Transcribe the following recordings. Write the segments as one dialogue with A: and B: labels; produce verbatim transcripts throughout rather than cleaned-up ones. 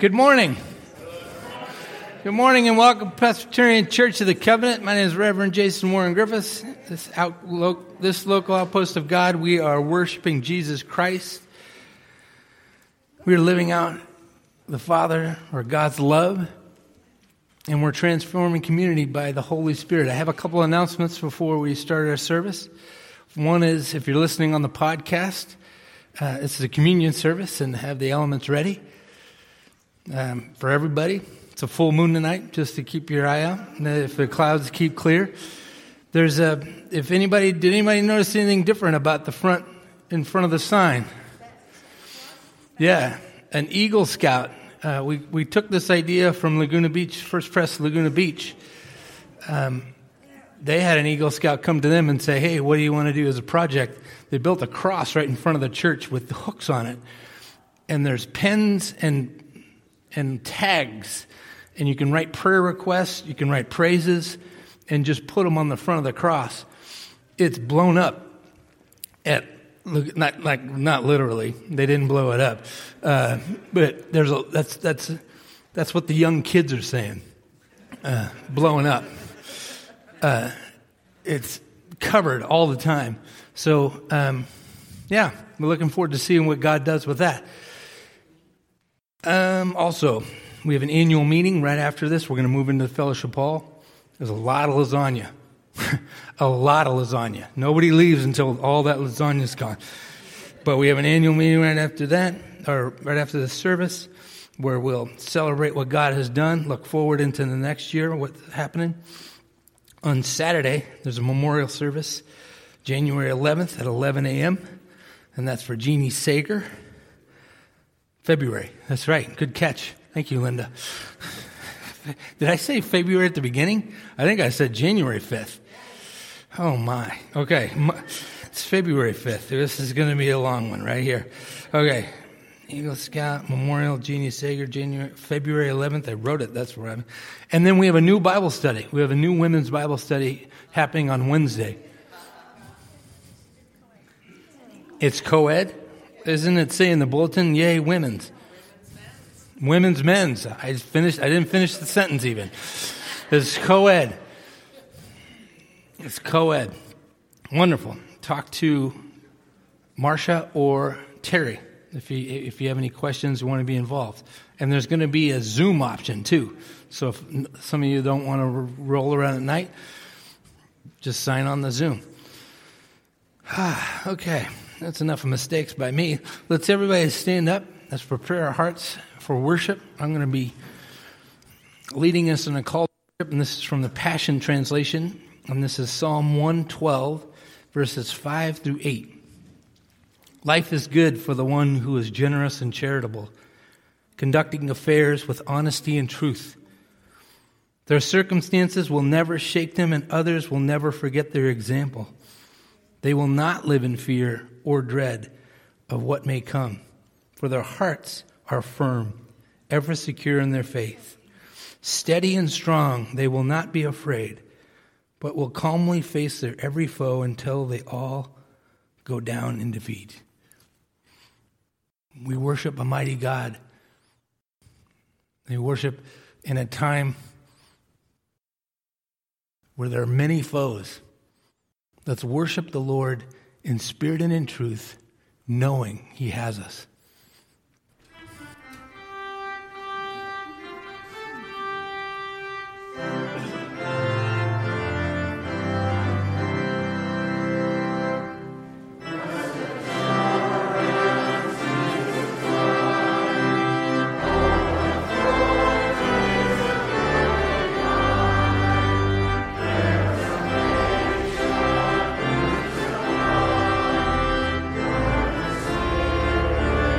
A: Good morning. Good morning and welcome to Presbyterian Church of the Covenant. My name is Reverend Jason Warren Griffiths. This, out, lo, this local outpost of God, we are worshiping Jesus Christ. We are living out the Father or God's love, and we're transforming community by the Holy Spirit. I have a couple announcements before we start our service. One is, if you're listening on the podcast, uh, it's a communion service and have the elements ready um, for everybody. It's a full moon tonight, just to keep your eye out. And if the clouds keep clear, there's a. If anybody did anybody notice anything different about the front in front of the sign? Yeah, an Eagle Scout. Uh, we we took this idea from Laguna Beach, First Press Laguna Beach. Um, they had an Eagle Scout come to them and say, "Hey, what do you want to do as a project?" They built a cross right in front of the church with the hooks on it, and there's pens and and tags. And you can write prayer requests, you can write praises, and just put them on the front of the cross. It's blown up at, not like not literally, they didn't blow it up, uh, but there's a that's that's that's what the young kids are saying, uh, blowing up. Uh, it's covered all the time. So um, yeah, we're looking forward to seeing what God does with that. Um, also. We have an annual meeting right after this. We're going to move into the fellowship hall. There's a lot of lasagna. a lot of lasagna. Nobody leaves until all that lasagna's gone. But we have an annual meeting right after that, or right after the service, where we'll celebrate what God has done, look forward into the next year, what's happening. On Saturday, there's a memorial service, January eleventh at eleven a.m., and that's for Jeannie Sager. February. That's right. Good catch. Thank you, Linda. Did I say February at the beginning? I think I said January fifth. Oh, my. Okay. It's February fifth. This is going to be a long one right here. Okay. Eagle Scout, Memorial, Jeannie Sager, January, February eleventh. I wrote it. That's where I'm. And then we have a new Bible study. We have a new women's Bible study happening on Wednesday. It's co-ed. Isn't it saying in the bulletin, yay, women's? Women's, men's. I finished. I didn't finish the sentence even. It's co-ed. It's co-ed. Wonderful. Talk to Marcia or Terry if you if you have any questions or want to be involved. And there's going to be a Zoom option too. So if some of you don't want to roll around at night, just sign on the Zoom. Okay, that's enough of mistakes by me. Let's everybody stand up. Let's prepare our hearts for worship. I'm going to be leading us in a call to worship, and this is from the Passion Translation, and this is Psalm one twelve, verses five through eight. Life is good for the one who is generous and charitable, conducting affairs with honesty and truth. Their circumstances will never shake them, and others will never forget their example. They will not live in fear or dread of what may come, for their hearts are firm, ever secure in their faith. Steady and strong, they will not be afraid, but will calmly face their every foe until they all go down in defeat. We worship a mighty God. We worship in a time where there are many foes. Let's worship the Lord in spirit and in truth, knowing He has us.
B: Thank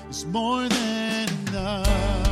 B: is more than enough.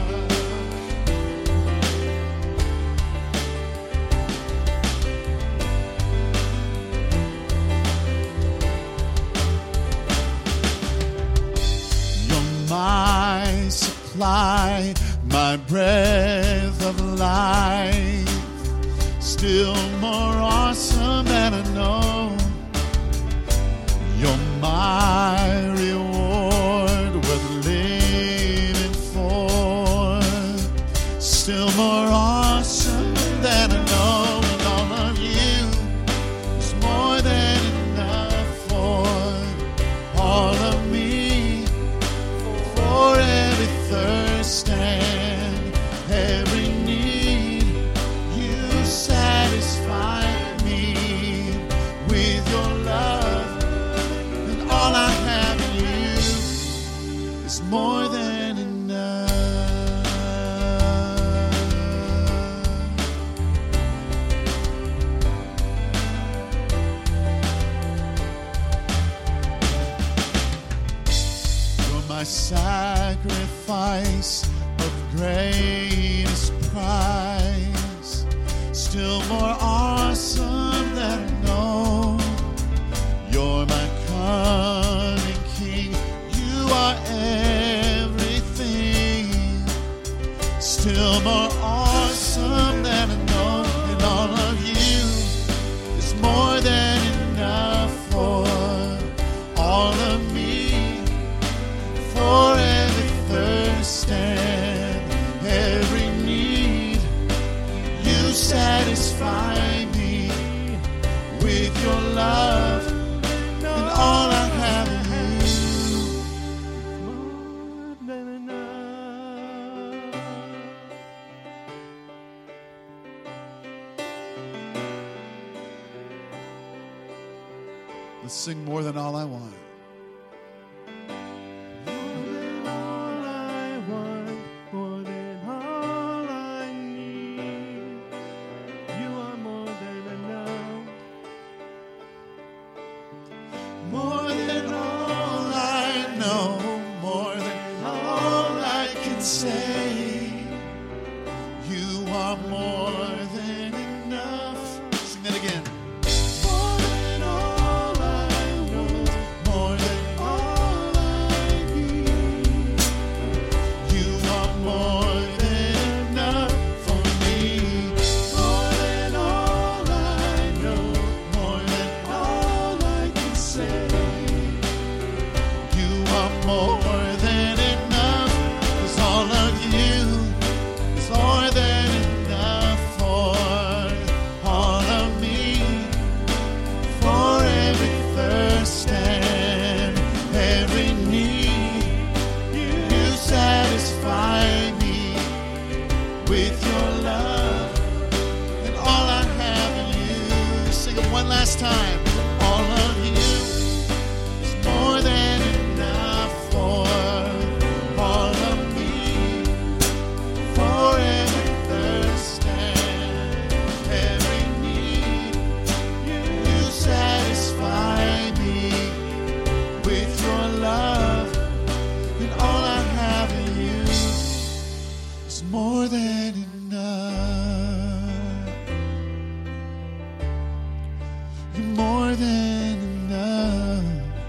B: You're my supply, my breath of life, still more awesome than I know. You're my reward, worth living for, still more awesome than I know. And all of you is more than enough for all of me, for every thirst and every need. You satisfy me with your love, and all I have in you is more than enough. You're my sacrifice of greatest price, still more awesome than I know. You're my cunning king, you are everything, still more awesome than I know. And all of you is more than enough for all of me, for every thirst and every need. You satisfy me with your love, and all I have in you, more than enough. Let's sing More Than All I Want. More than all I want, more than all I need. You are more than enough. More than all I know, more than all I can say. You are more than enough. Sing that again. More than all I want, more than all I need. You are more than enough for me. More than all I know, more than all I can say. You are more than enough, 'cause all of you is more than enough for all of me, for every thirst and every need. You satisfy me with your love, and all I have in you. Sing it one last time. All of you is more than enough for all of me, for every thirst and every need. You satisfy me with your love, and all I have in you is more than enough. You're more than enough.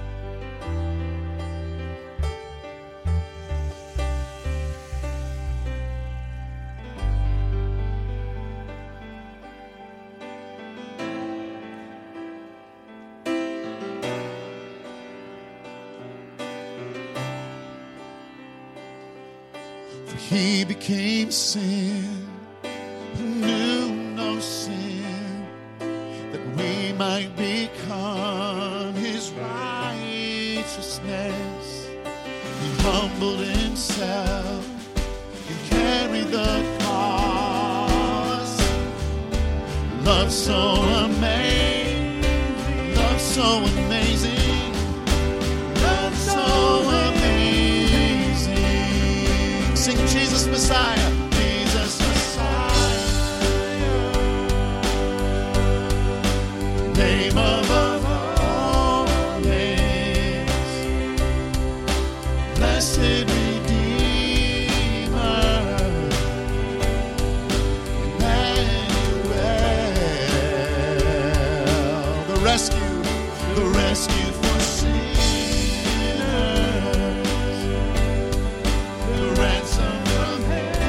B: For he became sin who knew no sin, that we might become his righteousness. He humbled himself and carried the cross. Love so amazing, love so amazing, love so amazing. Sing Jesus Messiah, Jesus Messiah. Name above all names. blessed Redeemer, Emmanuel, the rescue, the rescue for sinners, the ransom from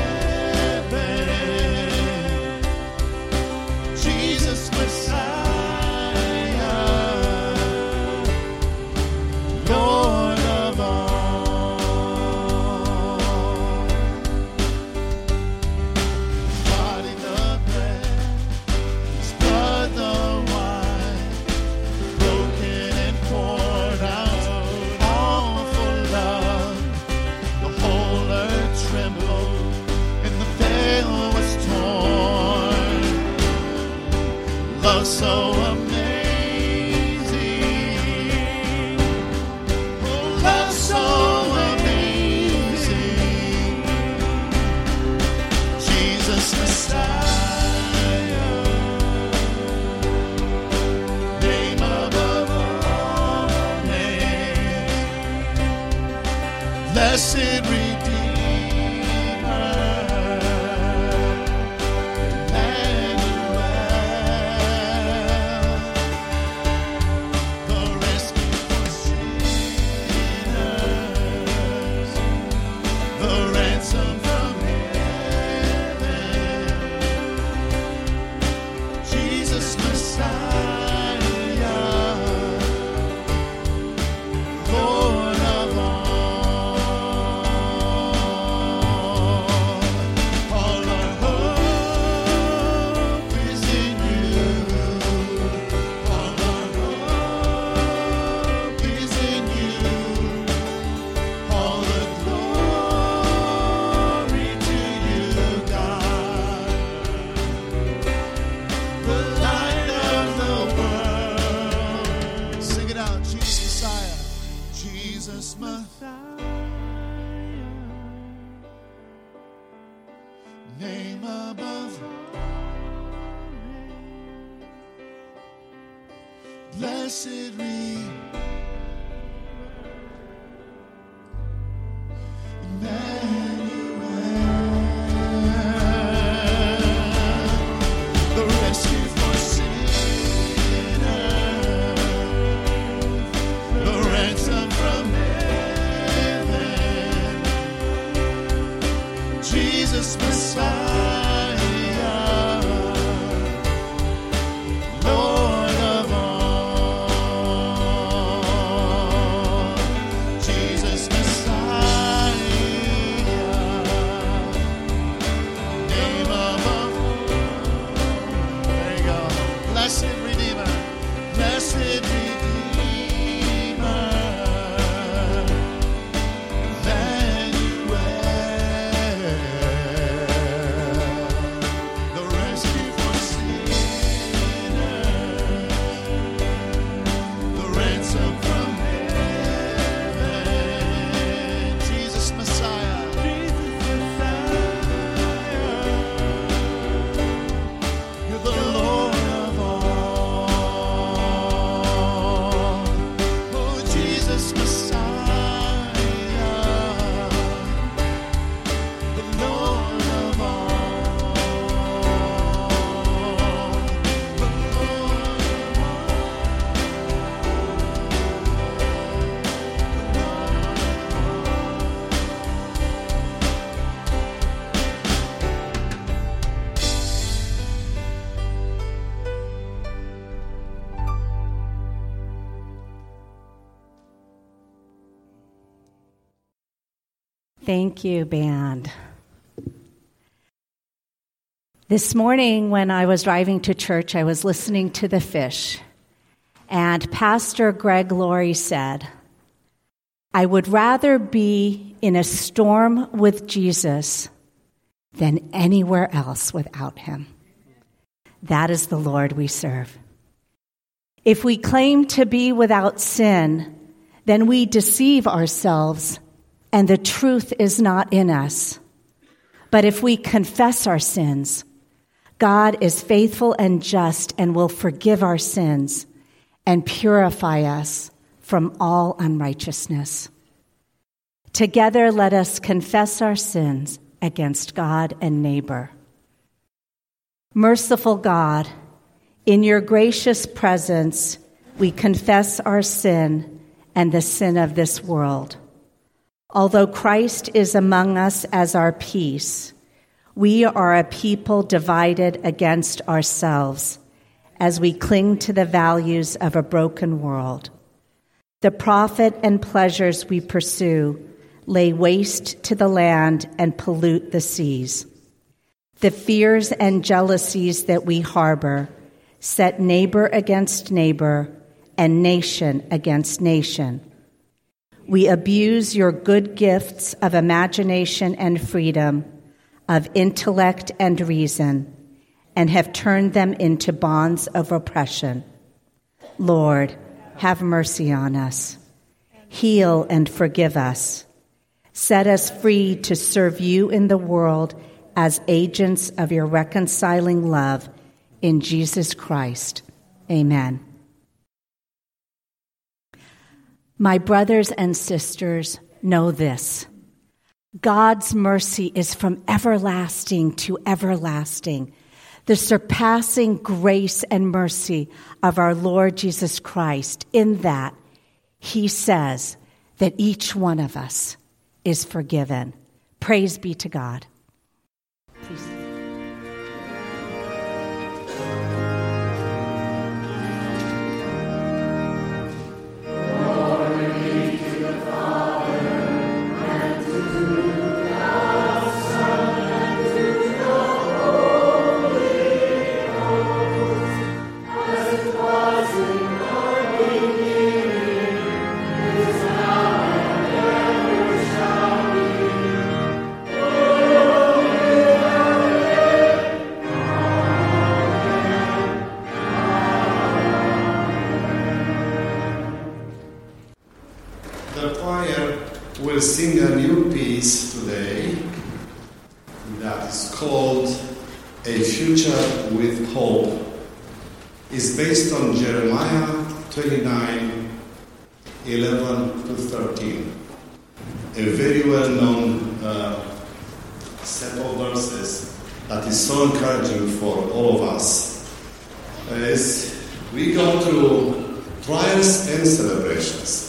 B: heaven, Jesus Messiah, Lord of all. Body the bread, His blood the wine, broken and poured out, all for love. The whole earth trembled, and the veil was torn. Love so amazing, oh, love so amazing, Jesus Messiah, name above all names, blessed Redeemer, Emmanuel, the rescue for sinners, the ransom from heaven, Jesus Messiah, Lord of all. All our hope is in you. All our hope is in you. All the glory to you, God. The light of the world. Sing it out, Jesus Messiah. Jesus Messiah. Name above blessed Emmanuel, the rescue for sinners, the ransom from heaven, Jesus Messiah, Lord of all. Jesus Messiah, name above. There you go. Blessed Redeemer, blessed Redeemer, Emmanuel, the rescue for sinners, the ransom from heaven, Jesus Messiah, you're the Lord of all. Oh, Jesus Messiah, the Lord of all. The Lord of
C: Thank you, band. This morning, when I was driving to church, I was listening to the fish, and Pastor Greg Laurie said, I would rather be in a storm with Jesus than anywhere else without him. That is the Lord we serve. If we claim to be without sin, then we deceive ourselves, and the truth is not in us. But if we confess our sins, God is faithful and just and will forgive our sins and purify us from all unrighteousness. Together, let us confess our sins against God and neighbor. Merciful God, in your gracious presence, we confess our sin and the sin of this world. Although Christ is among us as our peace, we are a people divided against ourselves as we cling to the values of a broken world. The profit and pleasures we pursue lay waste to the land and pollute the seas. The fears and jealousies that we harbor set neighbor against neighbor and nation against nation. We abuse your good gifts of imagination and freedom, of intellect and reason, and have turned them into bonds of oppression. Lord, have mercy on us. Heal and forgive us. Set us free to serve you in the world as agents of your reconciling love in Jesus Christ. Amen. My brothers and sisters, know this. God's mercy is from everlasting to everlasting. The surpassing grace and mercy of our Lord Jesus Christ, in that he says that each one of us is forgiven. Praise be to God. Please.
D: We'll sing a new piece today that is called A Future with Hope. It's based on Jeremiah twenty-nine, eleven to thirteen. A very well-known uh, set of verses that is so encouraging for all of us. As we go through trials and celebrations,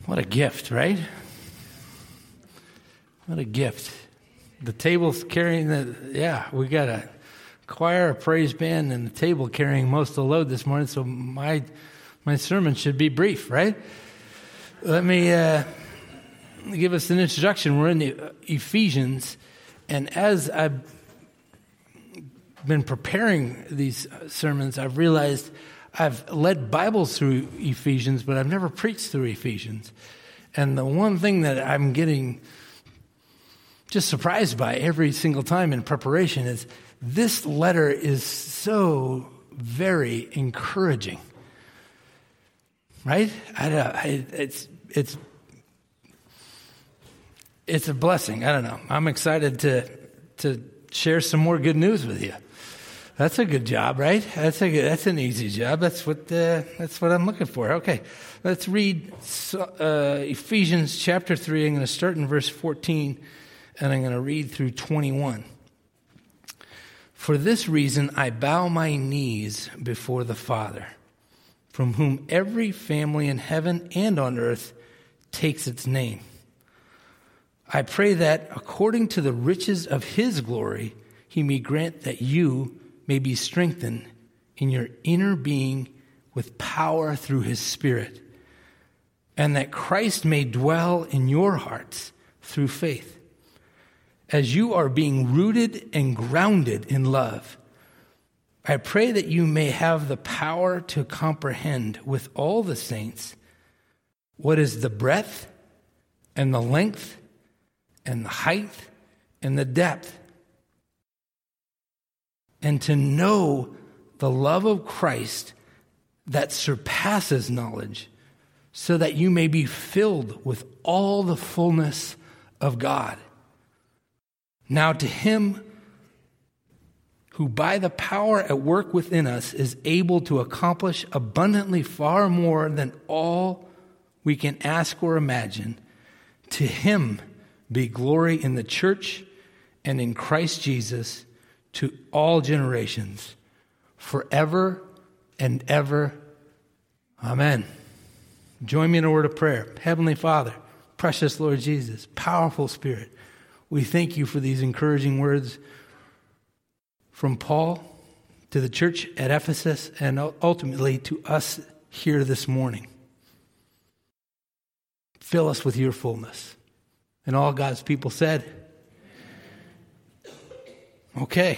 A: What a gift, right? What a gift. The table's carrying the, yeah, we got a choir, a praise band, and the table carrying most of the load this morning, so my my sermon should be brief, right? Let me uh, give us an introduction. We're in the Ephesians, and as I've been preparing these sermons, I've realized I've led Bibles through Ephesians, but I've never preached through Ephesians. And the one thing that I'm getting just surprised by every single time in preparation is this letter is so very encouraging, right? I don't, I, it's it's it's a blessing. I don't know. I'm excited to to share some more good news with you. That's a good job, right? That's a good, that's an easy job. That's what uh, that's what I'm looking for. Okay, let's read uh, Ephesians chapter three. I'm going to start in verse fourteen, and I'm going to read through twenty-one. For this reason I bow my knees before the Father, from whom every family in heaven and on earth takes its name. I pray that according to the riches of his glory, he may grant that you may be strengthened in your inner being with power through his Spirit, and that Christ may dwell in your hearts through faith, as you are being rooted and grounded in love. I pray that you may have the power to comprehend with all the saints what is the breadth and the length and the height and the depth, and to know the love of Christ that surpasses knowledge, so that you may be filled with all the fullness of God. Now to him who by the power at work within us is able to accomplish abundantly far more than all we can ask or imagine, to him be glory in the church and in Christ Jesus to all generations, forever and ever. Amen. Join me in a word of prayer. Heavenly Father, precious Lord Jesus, powerful Spirit, we thank you for these encouraging words from Paul to the church at Ephesus and ultimately to us here this morning. Fill us with your fullness. And all God's people said, okay.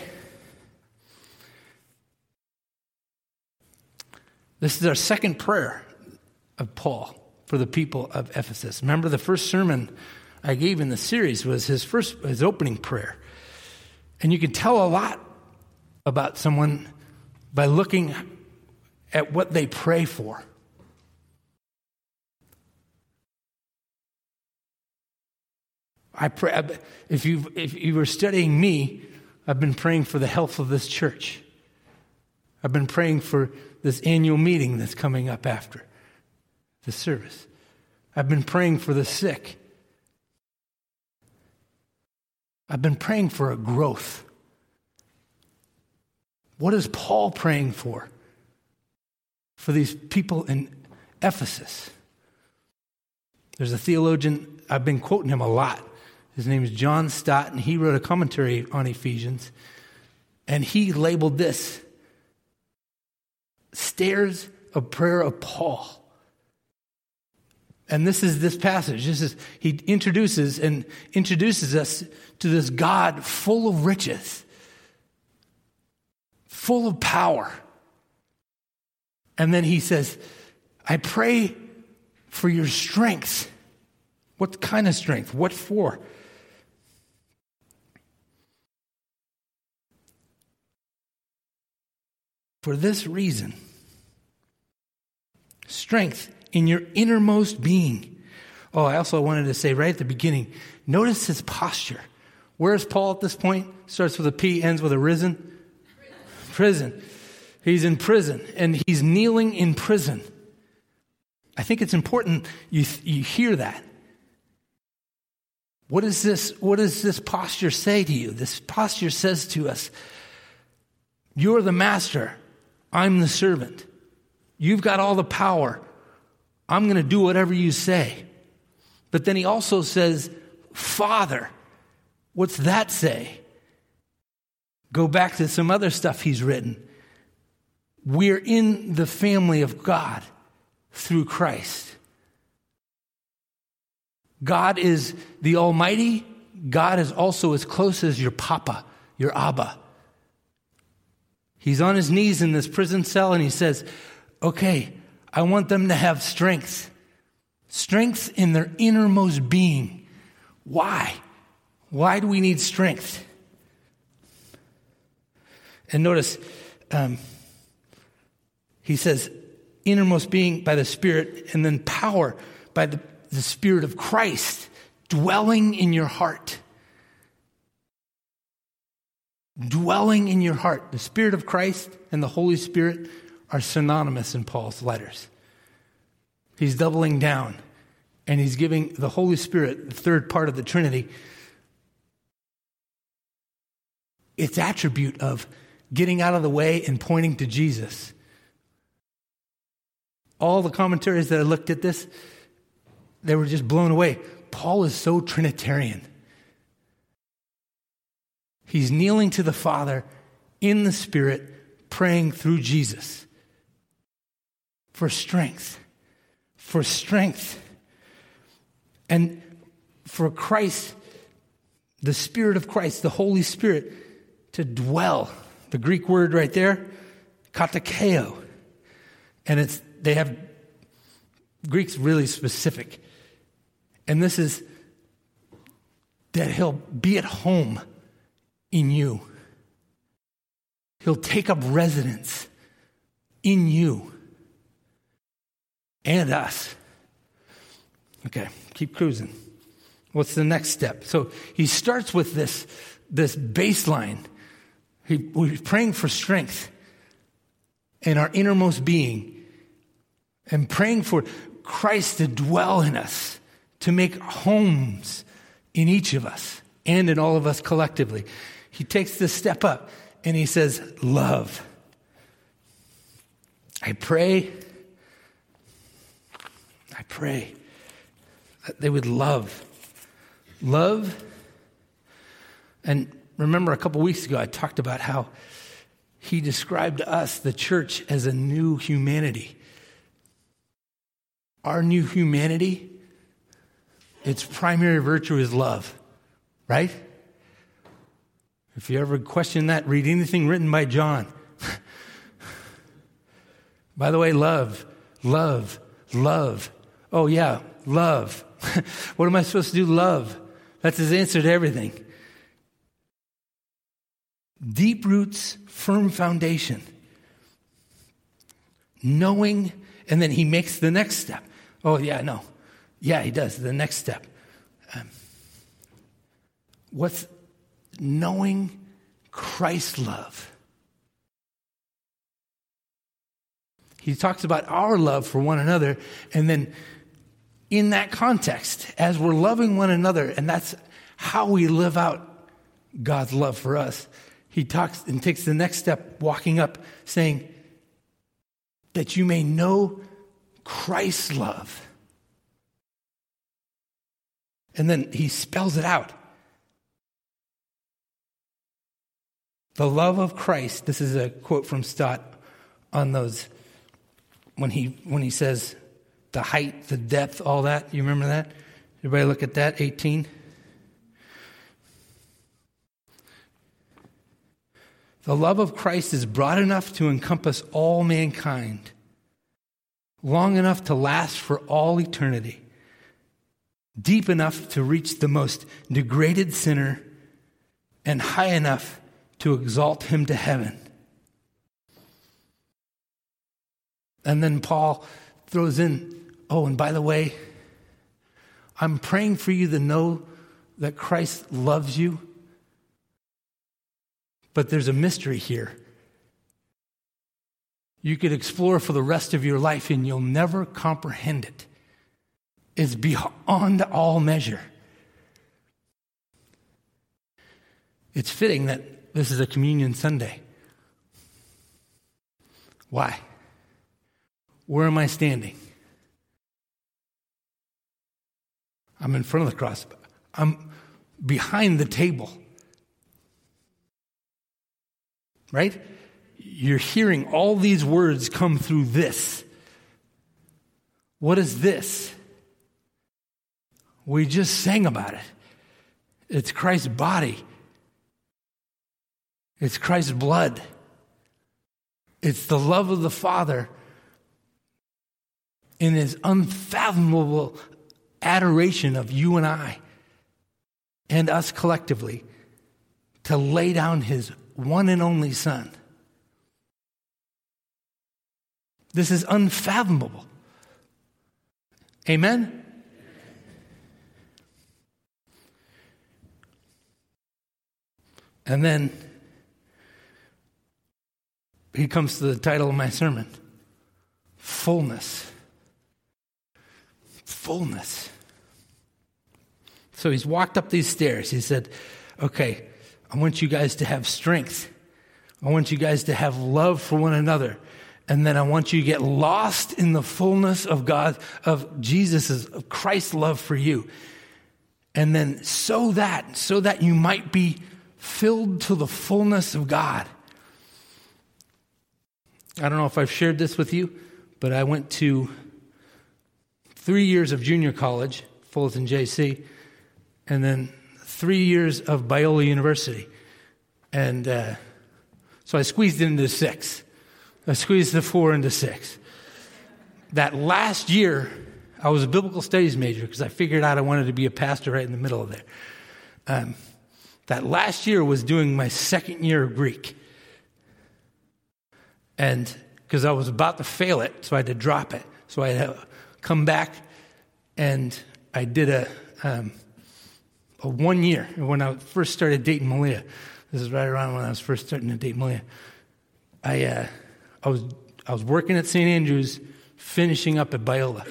A: This is our second prayer of Paul for the people of Ephesus. Remember, the first sermon I gave in the series was his first, his opening prayer. And you can tell a lot about someone by looking at what they pray for. I pray, if you if you were studying me, I've been praying for the health of this church. I've been praying for this annual meeting that's coming up after the service. I've been praying for the sick. I've been praying for a growth. What is Paul praying for? For these people in Ephesus. There's a theologian, I've been quoting him a lot. His name is John Stott, and he wrote a commentary on Ephesians. And he labeled this, Stairs of Prayer of Paul. And this is this passage. This is, he introduces and introduces us to this God full of riches, full of power. And then he says, I pray for your strength. What kind of strength? What for? For this reason, strength in your innermost being. Oh, I also wanted to say right at the beginning, notice his posture. Where is Paul at this point? Starts with a P, ends with a risen. Prison. prison. He's in prison, and he's kneeling in prison. I think it's important you you hear that. What is this? What does this posture say to you? This posture says to us, you're the master. I'm the servant. You've got all the power. I'm going to do whatever you say. But then he also says, Father. What's that say? Go back to some other stuff he's written. We're in the family of God through Christ. God is the Almighty. God is also as close as your Papa, your Abba. He's on his knees in this prison cell and he says, okay, I want them to have strength. Strength in their innermost being. Why? Why do we need strength? And notice, um, he says, innermost being by the Spirit, and then power by the, the Spirit of Christ dwelling in your heart. Dwelling in your heart. The Spirit of Christ and the Holy Spirit are synonymous in Paul's letters. He's doubling down, and he's giving the Holy Spirit, the third part of the Trinity, its attribute of getting out of the way and pointing to Jesus. All the commentaries that I looked at this, they were just blown away. Paul is so Trinitarian. He's kneeling to the Father in the Spirit, praying through Jesus for strength, for strength, and for Christ, the Spirit of Christ, the Holy Spirit, to dwell. The Greek word right there, katakeo. And it's they have, Greek's really specific. And this is that he'll be at home in you. He'll take up residence in you and us. Okay, keep cruising. What's the next step? So he starts with this, this baseline. He, we're praying for strength in our innermost being and praying for Christ to dwell in us, to make homes in each of us and in all of us collectively. He takes this step up and he says, love. I pray, I pray that they would love. Love. And remember a couple weeks ago I talked about how he described to us, the church, as a new humanity. Our new humanity, its primary virtue is love, right? If you ever question that, read anything written by John. By the way, love, love, love. Oh yeah, love. What am I supposed to do? Love. That's his answer to everything. Deep roots, firm foundation. Knowing, and then he makes the next step. Oh, yeah, no. Yeah, he does. The next step. Um, what's knowing Christ's love? He talks about our love for one another, and then in that context, as we're loving one another, and that's how we live out God's love for us, he talks and takes the next step, walking up, saying, that you may know Christ's love. And then he spells it out. The love of Christ. This is a quote from Stott on those, when he when he says the height, the depth, all that. You remember that? Everybody look at that, eighteen. The love of Christ is broad enough to encompass all mankind, long enough to last for all eternity, deep enough to reach the most degraded sinner, and high enough to exalt him to heaven. And then Paul throws in, oh, and by the way, I'm praying for you to know that Christ loves you. But there's a mystery here. You could explore for the rest of your life and you'll never comprehend it. It's beyond all measure. It's fitting that this is a communion Sunday. Why? Where am I standing? I'm in front of the cross. I'm behind the table. Right? You're hearing all these words come through this. What is this? We just sang about it. It's Christ's body. It's Christ's blood. It's the love of the Father in his unfathomable adoration of you and I and us collectively to lay down his one and only Son. This is unfathomable. Amen? And then he comes to the title of my sermon. Fullness. Fullness. So he's walked up these stairs. He said, okay, I want you guys to have strength. I want you guys to have love for one another. And then I want you to get lost in the fullness of God, of Jesus' of Christ's love for you. And then so that, so that you might be filled to the fullness of God. I don't know if I've shared this with you, but I went to three years of junior college, Fullerton J C, and then three years of Biola University. And uh, so I squeezed it into six. I squeezed the four into six. That last year, I was a biblical studies major because I figured out I wanted to be a pastor right in the middle of there. Um, that last year was doing my second year of Greek. And because I was about to fail it, so I had to drop it. So I had to come back, and I did a, um, a one year. When I first started dating Malia, this is right around when I was first starting to date Malia, I... Uh, I was I was working at Saint Andrews, finishing up at Biola.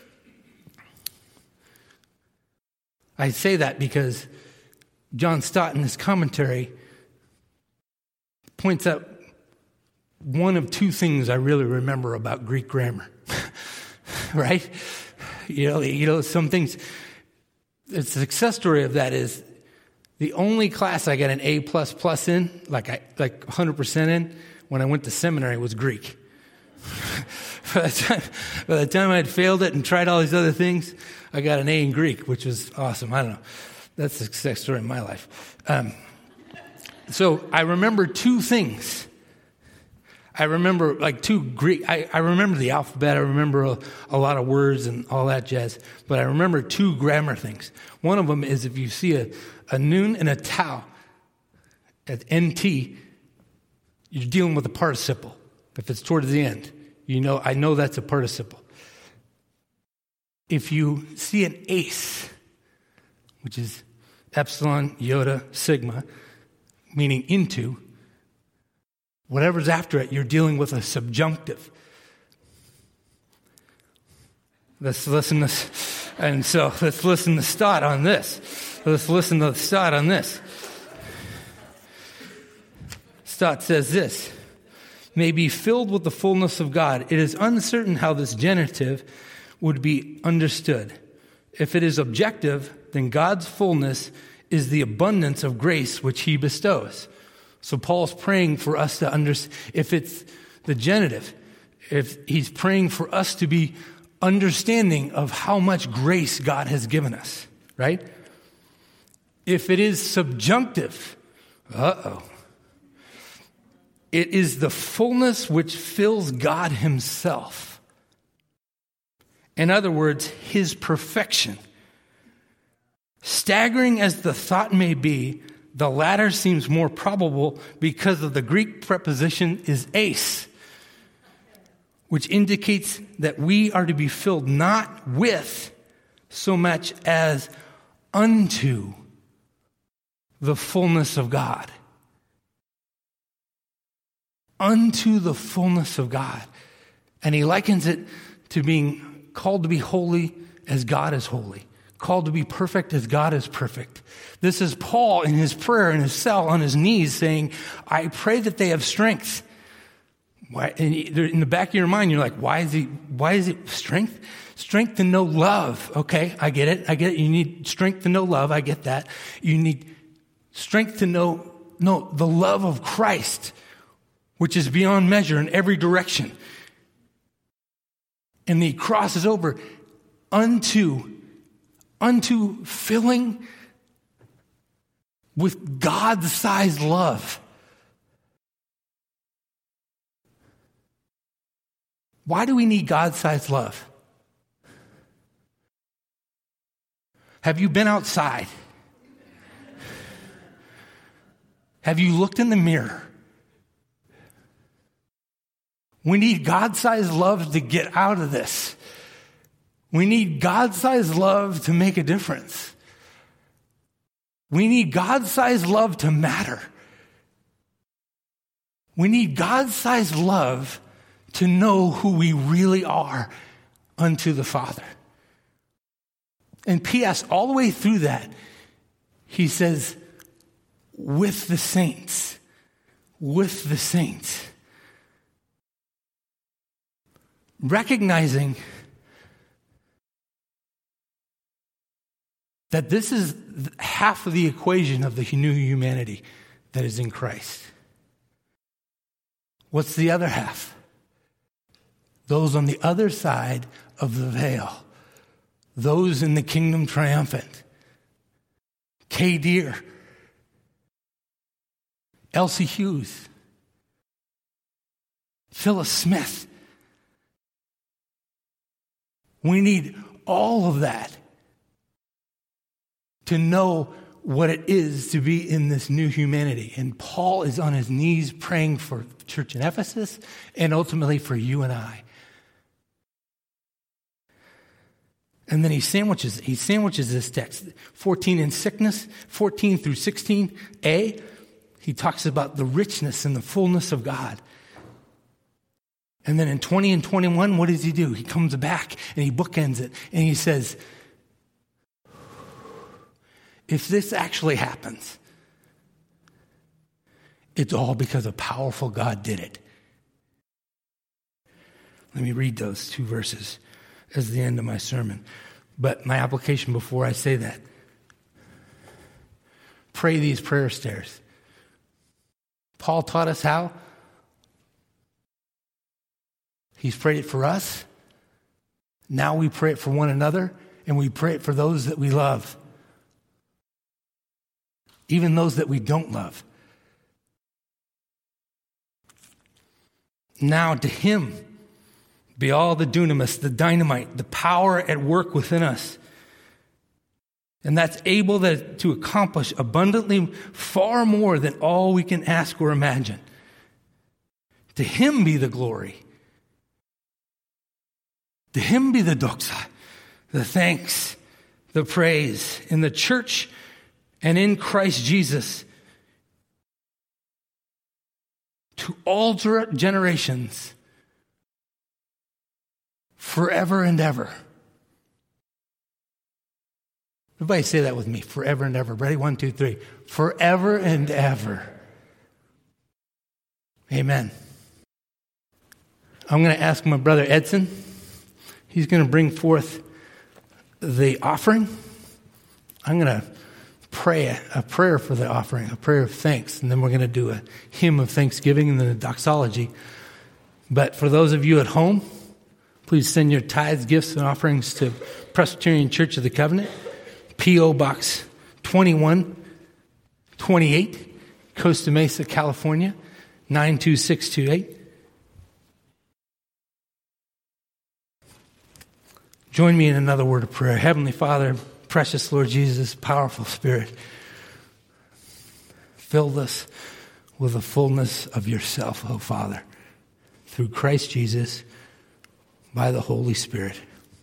A: I say that because John Stott in his commentary points out one of two things I really remember about Greek grammar. Right? You know, you know, some things, the success story of that is the only class I got an A plus plus in, like I like one hundred percent in, when I went to seminary was Greek. by, the time, by the time I'd failed it and tried all these other things, I got an A in Greek, which was awesome. I don't know. That's the success story in my life. Um, so I remember two things. I remember like two Greek, I, I remember the alphabet. I remember a, a lot of words and all that jazz. But I remember two grammar things. One of them is if you see a, a noon and a tau at N T, you're dealing with a participle. If it's towards the end, you know, I know that's a participle. If you see an ace, which is epsilon, iota, sigma, meaning into, whatever's after it, you're dealing with a subjunctive. Let's listen to, and so let's listen to Stott on this. Let's listen to Stott on this. Stott says this, may be filled with the fullness of God. It is uncertain how this genitive would be understood. If it is objective, then God's fullness is the abundance of grace which he bestows. So Paul's praying for us to understand, if it's the genitive, if he's praying for us to be understanding of how much grace God has given us, right? If it is subjunctive, uh-oh. It is the fullness which fills God himself. In other words, his perfection. Staggering as the thought may be, the latter seems more probable because of the Greek preposition is eis, which indicates that we are to be filled not with so much as unto the fullness of God. Unto the fullness of God. And he likens it to being called to be holy as God is holy. Called to be perfect as God is perfect. This is Paul in his prayer in his cell on his knees saying, I pray that they have strength. Why, and in the back of your mind, you're like, why is he, why is it strength? Strength to know love. Okay, I get it. I get it. You need strength to know love. I get that. You need strength to know, know the love of Christ, which is beyond measure in every direction. And he crosses over unto, unto filling with God-sized love. Why do we need God-sized love? Have you been outside? Have you looked in the mirror? We need God-sized love to get out of this. We need God-sized love to make a difference. We need God-sized love to matter. We need God-sized love to know who we really are unto the Father. And P S, all the way through that, he says, with the saints, with the saints. Recognizing that this is half of the equation of the new humanity that is in Christ. What's the other half? Those on the other side of the veil. Those in the kingdom triumphant. Kay Deer. Elsie Hughes. Phyllis Smith. We need all of that to know what it is to be in this new humanity. And Paul is on his knees praying for the church in Ephesus and ultimately for you and I. And then he sandwiches, he sandwiches this text. fourteen in sickness, fourteen through sixteen a, he talks about the richness and the fullness of God. And then in twenty and twenty-one, what does he do? He comes back and he bookends it. And he says, if this actually happens, it's all because a powerful God did it. Let me read those two verses as the end of my sermon. But my application before I say that, pray these prayer stairs. Paul taught us how. He's prayed it for us. Now we pray it for one another, and we pray it for those that we love. Even those that we don't love. Now to him be all the dunamis, the dynamite, the power at work within us. And that's able that, to accomplish abundantly far more than all we can ask or imagine. To him be the glory. To him be the doxa, the thanks, the praise in the church and in Christ Jesus to all generations, forever and ever. Everybody say that with me, forever and ever. Ready? One, two, three. Forever and ever. Amen. I'm going to ask my brother Edson. He's going to bring forth the offering. I'm going to pray a, a prayer for the offering, a prayer of thanks, and then we're going to do a hymn of thanksgiving and then a doxology. But for those of you at home, please send your tithes, gifts, and offerings to Presbyterian Church of the Covenant, P O Box twenty-one twenty-eight, Costa Mesa, California, nine two six two eight. Join me in another word of prayer. Heavenly Father, precious Lord Jesus, powerful Spirit, fill us with the fullness of yourself, O Father, through Christ Jesus, by the Holy Spirit.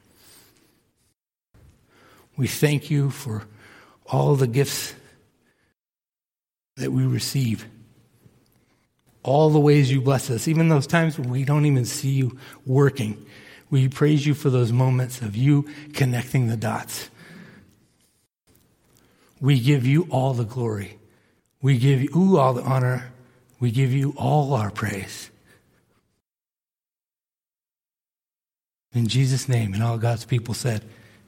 A: We thank you for all the gifts that we receive, all the ways you bless us, even those times when we don't even see you working. We praise you for those moments of you connecting the dots. We give you all the glory. We give you all the honor. We give you all our praise. In Jesus' name, and all God's people said,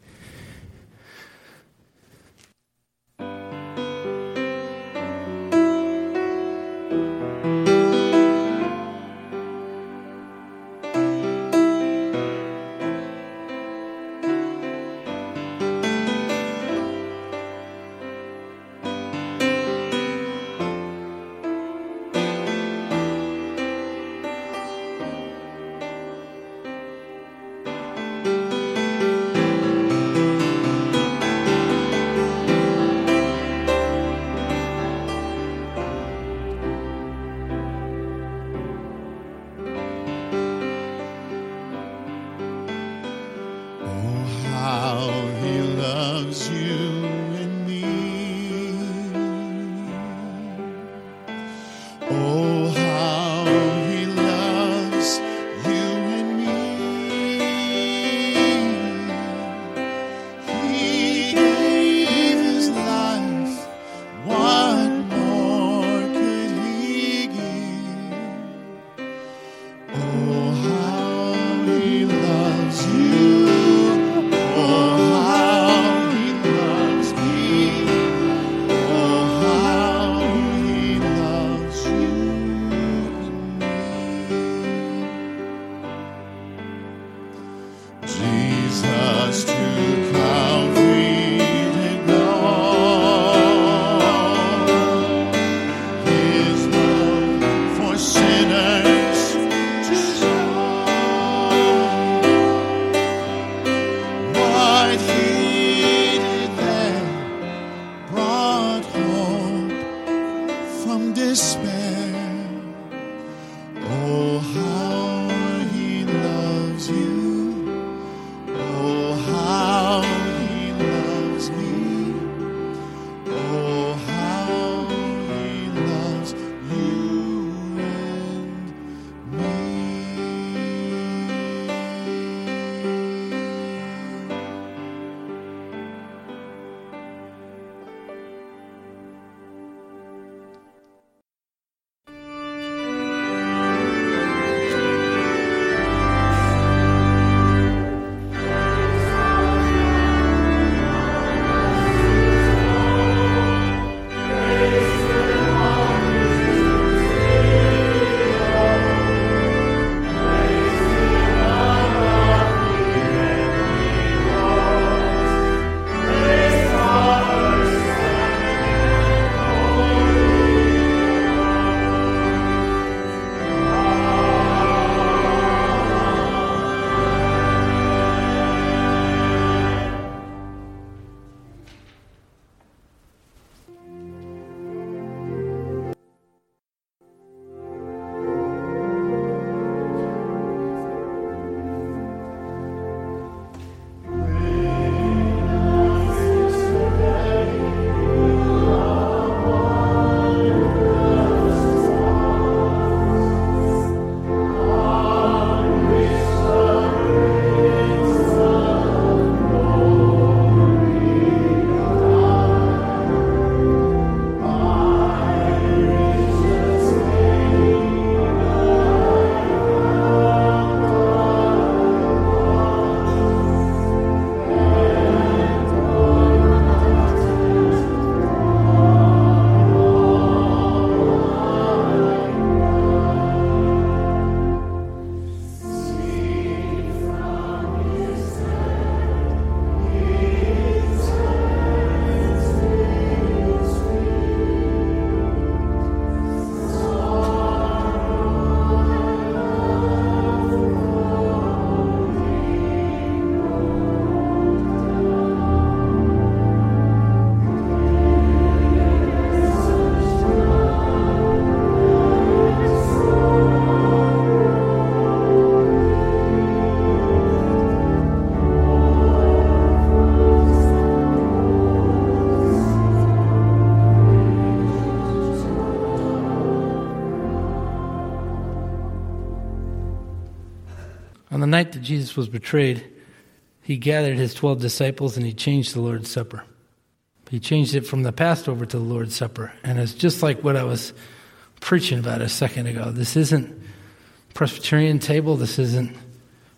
A: On the night that Jesus was betrayed, he gathered his twelve disciples and he changed the Lord's Supper. He changed it from the Passover to the Lord's Supper. And it's just like what I was preaching about a second ago. This isn't Presbyterian table. This isn't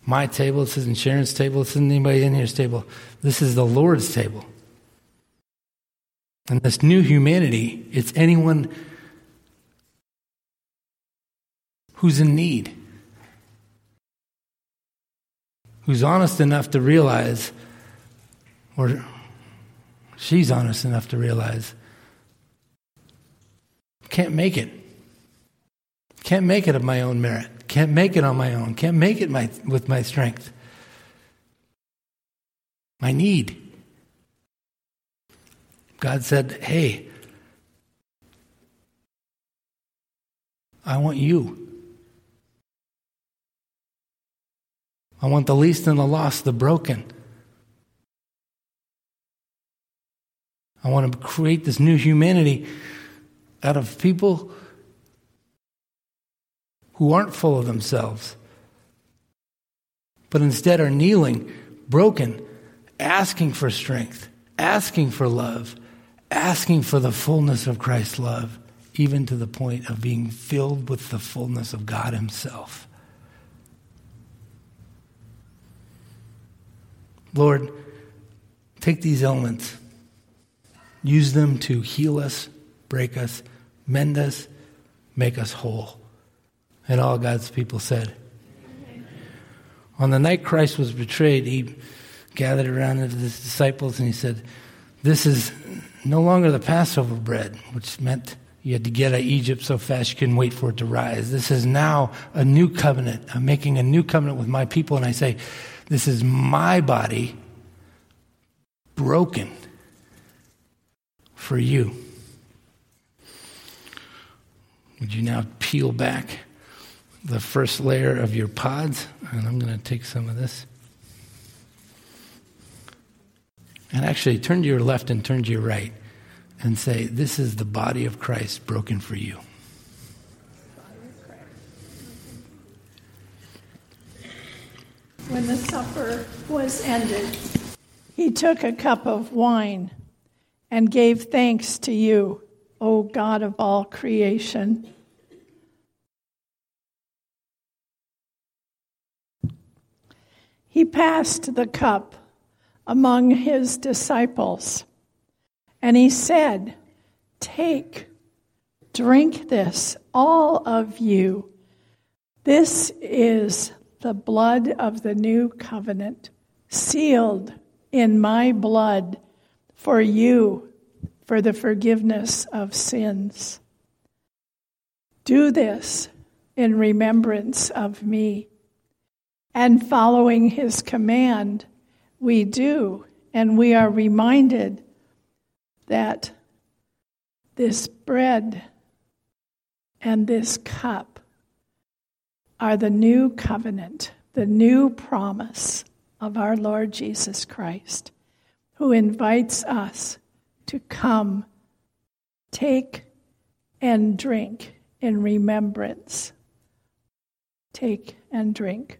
A: my table. This isn't Sharon's table. This isn't anybody in here's table. This is the Lord's table. And this new humanity, it's anyone who's in need, who's honest enough to realize, or she's honest enough to realize, can't make it. Can't make it of my own merit. Can't make it on my own. Can't make it my, with my strength. My need. God said, hey, I want you. I want the least and the lost, the broken. I want to create this new humanity out of people who aren't full of themselves, but instead are kneeling, broken, asking for strength, asking for love, asking for the fullness of Christ's love, even to the point of being filled with the fullness of God himself. Lord, take these elements, use them to heal us, break us, mend us, make us whole. And all God's people said. Amen. On the night Christ was betrayed, he gathered around his disciples and he said, this is no longer the Passover bread, which meant you had to get out of Egypt so fast you couldn't wait for it to rise. This is now a new covenant. I'm making a new covenant with my people. And I say, this is my body broken for you. Would you now peel back the first layer of your pods? And I'm going to take some of this. And actually turn to your left and turn to your right and say, this is the body of Christ broken for you.
E: When the supper was ended, he took a cup of wine and gave thanks to you, O God of all creation. He passed the cup among his disciples, and he said, take, drink this, all of you. This is the blood of the new covenant, sealed in my blood for you, for the forgiveness of sins. Do this in remembrance of me. And following his command, we do, and we are reminded that this bread and this cup are the new covenant, the new promise of our Lord Jesus Christ, who invites us to come, take, and drink in remembrance. Take and drink.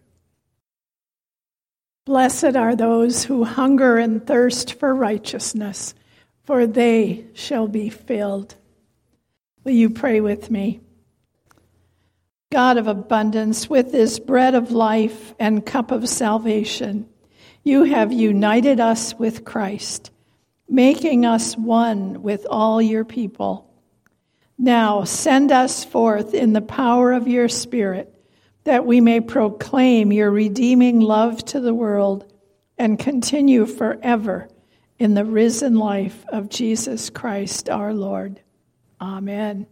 E: Blessed are those who hunger and thirst for righteousness, for they shall be filled. Will you pray with me? God of abundance, with this bread of life and cup of salvation, you have united us with Christ, making us one with all your people. Now send us forth in the power of your Spirit, that we may proclaim your redeeming love to the world and continue forever in the risen life of Jesus Christ our Lord. Amen.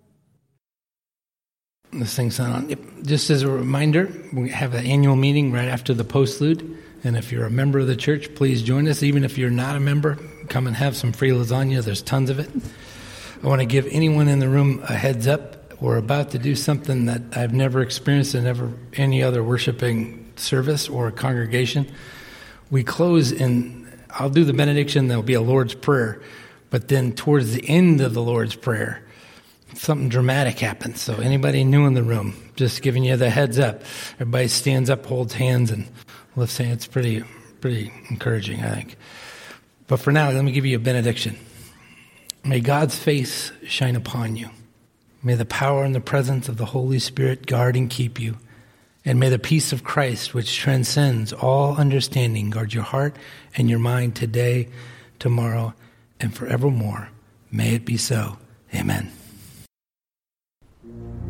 A: This thing's on. Just as a reminder, we have an annual meeting right after the postlude. And if you're a member of the church, please join us. Even if you're not a member, come and have some free lasagna. There's tons of it. I want to give anyone in the room a heads up. We're about to do something that I've never experienced in ever any other worshiping service or congregation. We close in, I'll do the benediction, there'll be a Lord's Prayer. But then towards the end of the Lord's Prayer, something dramatic happens. So anybody new in the room, just giving you the heads up. Everybody stands up, holds hands, and lifts hands. It's pretty, pretty encouraging, I think. But for now, let me give you a benediction. May God's face shine upon you. May the power and the presence of the Holy Spirit guard and keep you. And may the peace of Christ, which transcends all understanding, guard your heart and your mind today, tomorrow, and forevermore. May it be so. Amen.